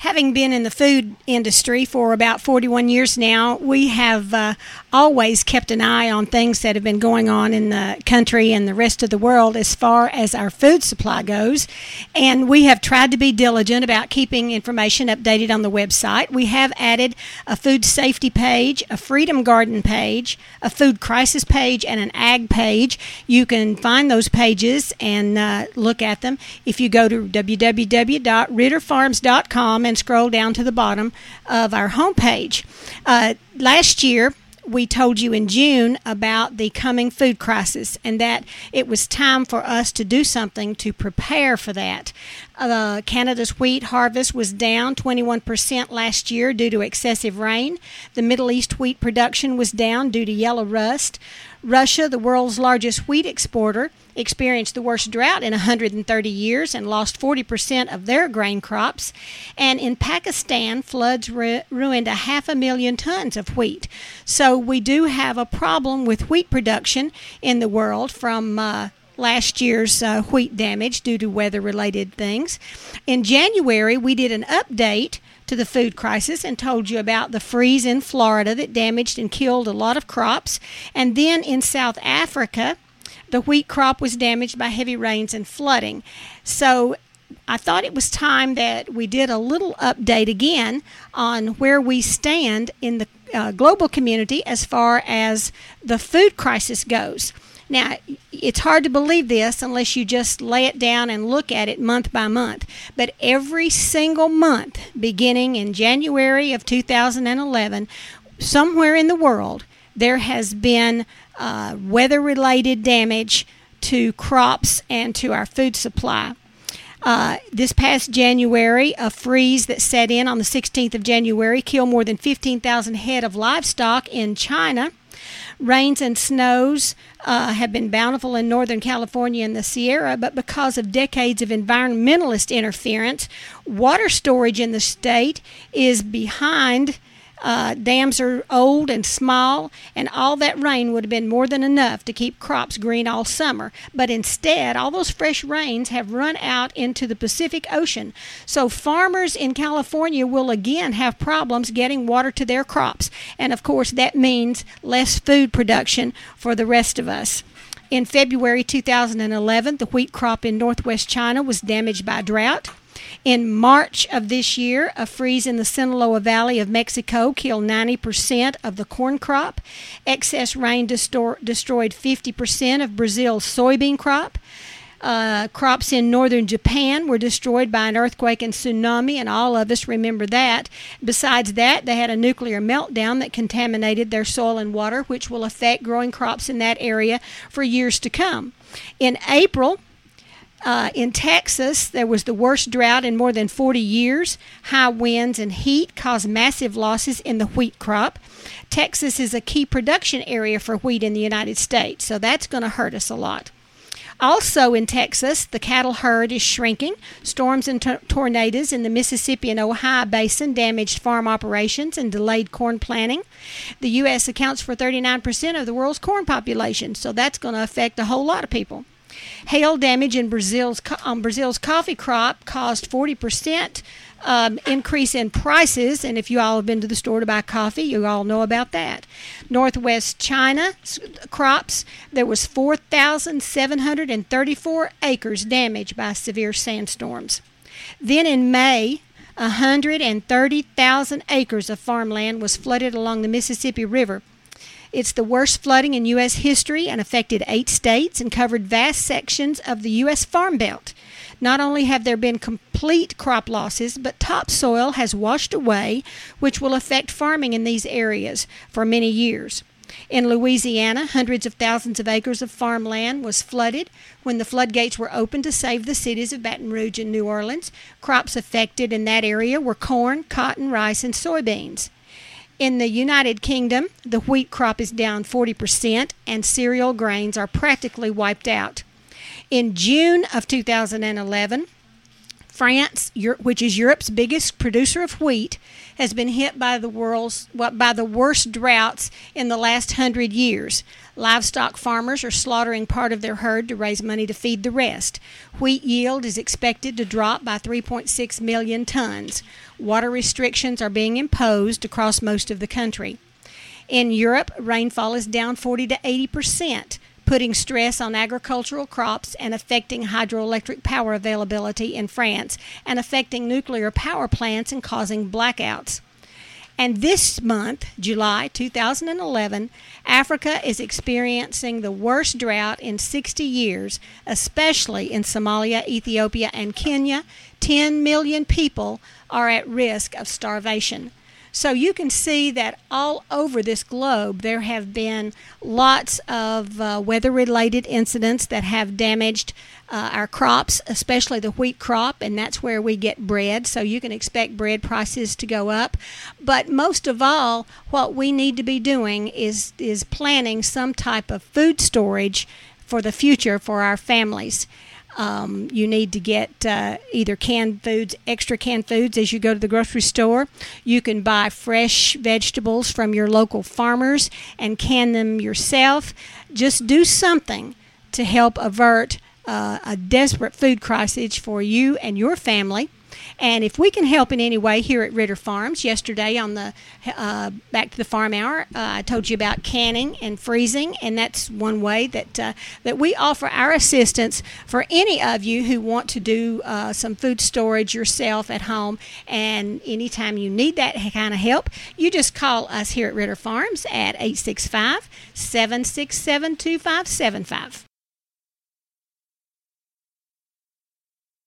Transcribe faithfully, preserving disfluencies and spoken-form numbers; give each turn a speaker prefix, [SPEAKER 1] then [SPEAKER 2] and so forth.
[SPEAKER 1] Having been in the food industry for about forty-one years now, we have uh, always kept an eye on things that have been going on in the country and the rest of the world as far as our food supply goes. And we have tried to be diligent about keeping information updated on the website. We have added a food safety page, a Freedom Garden page, a food crisis page, and an ag page. You can find those pages and uh, look at them if you go to w w w dot ritter farms dot com and scroll down to the bottom of our homepage. Uh, last year, we told you in June about the coming food crisis and that it was time for us to do something to prepare for that. Uh, Canada's wheat harvest was down twenty-one percent last year due to excessive rain. The Middle East wheat production was down due to yellow rust. Russia, the world's largest wheat exporter, experienced the worst drought in one hundred thirty years and lost forty percent of their grain crops. And in Pakistan, floods ru- ruined a half a million tons of wheat. So we do have a problem with wheat production in the world from uh, last year's uh, wheat damage due to weather-related things. In January, we did an update to the food crisis and told you about the freeze in Florida that damaged and killed a lot of crops. And then in South Africa, the wheat crop was damaged by heavy rains and flooding. So I thought it was time that we did a little update again on where we stand in the uh, global community as far as the food crisis goes. Now, it's hard to believe this unless you just lay it down and look at it month by month. But every single month, beginning in January of two thousand eleven, somewhere in the world, there has been uh, weather-related damage to crops and to our food supply. Uh, this past January, a freeze that set in on the sixteenth of January killed more than fifteen thousand head of livestock in China. Rains and snows uh, have been bountiful in Northern California and the Sierra, but because of decades of environmentalist interference, water storage in the state is behind. Uh, dams are old and small, and all that rain would have been more than enough to keep crops green all summer. But instead, all those fresh rains have run out into the Pacific Ocean. So farmers in California will again have problems getting water to their crops. And of course, that means less food production for the rest of us. In February two thousand eleven, the wheat crop in northwest China was damaged by drought. In March of this year, a freeze in the Sinaloa Valley of Mexico killed ninety percent of the corn crop. Excess rain destor- destroyed fifty percent of Brazil's soybean crop. Uh, crops in northern Japan were destroyed by an earthquake and tsunami, and all of us remember that. Besides that, they had a nuclear meltdown that contaminated their soil and water, which will affect growing crops in that area for years to come. In April, Uh, in Texas, there was the worst drought in more than forty years. High winds and heat caused massive losses in the wheat crop. Texas is a key production area for wheat in the United States, so that's going to hurt us a lot. Also in Texas, the cattle herd is shrinking. Storms and to- tornadoes in the Mississippi and Ohio basin damaged farm operations and delayed corn planting. The U S accounts for thirty-nine percent of the world's corn population, so that's going to affect a whole lot of people. Hail damage in Brazil's um, Brazil's coffee crop caused forty percent um, increase in prices, and if you all have been to the store to buy coffee, you all know about that. Northwest China crops, there was four thousand seven hundred thirty-four acres damaged by severe sandstorms. Then in May, one hundred thirty thousand acres of farmland was flooded along the Mississippi River. It's the worst flooding in U S history and affected eight states and covered vast sections of the U S Farm Belt. Not only have there been complete crop losses, but topsoil has washed away, which will affect farming in these areas for many years. In Louisiana, hundreds of thousands of acres of farmland was flooded when the floodgates were opened to save the cities of Baton Rouge and New Orleans. Crops affected in that area were corn, cotton, rice, and soybeans. In the United Kingdom, the wheat crop is down forty percent and cereal grains are practically wiped out. In June of two thousand eleven, France, which is Europe's biggest producer of wheat, has been hit by the world's by the worst droughts in the last hundred years. Livestock farmers are slaughtering part of their herd to raise money to feed the rest. Wheat yield is expected to drop by three point six million tons. Water restrictions are being imposed across most of the country. In Europe, rainfall is down forty to eighty percent, putting stress on agricultural crops and affecting hydroelectric power availability in France and affecting nuclear power plants and causing blackouts. And this month, July two thousand eleven, Africa is experiencing the worst drought in sixty years, especially in Somalia, Ethiopia, and Kenya. ten million people are at risk of starvation. So you can see that all over this globe there have been lots of uh, weather-related incidents that have damaged uh, our crops, especially the wheat crop, and that's where we get bread. So you can expect bread prices to go up. But most of all, what we need to be doing is, is planning some type of food storage for the future for our families. Um, you need to get uh, either canned foods, extra canned foods as you go to the grocery store. You can buy fresh vegetables from your local farmers and can them yourself. Just do something to help avert uh, a desperate food crisis for you and your family. And if we can help in any way here at Ritter Farms, yesterday on the uh, Back to the Farm Hour, uh, I told you about canning and freezing, and that's one way that uh, that we offer our assistance for any of you who want to do uh, some food storage yourself at home. And anytime you need that kind of help, you just call us here at Ritter Farms at eight six five, seven six seven, two five seven five.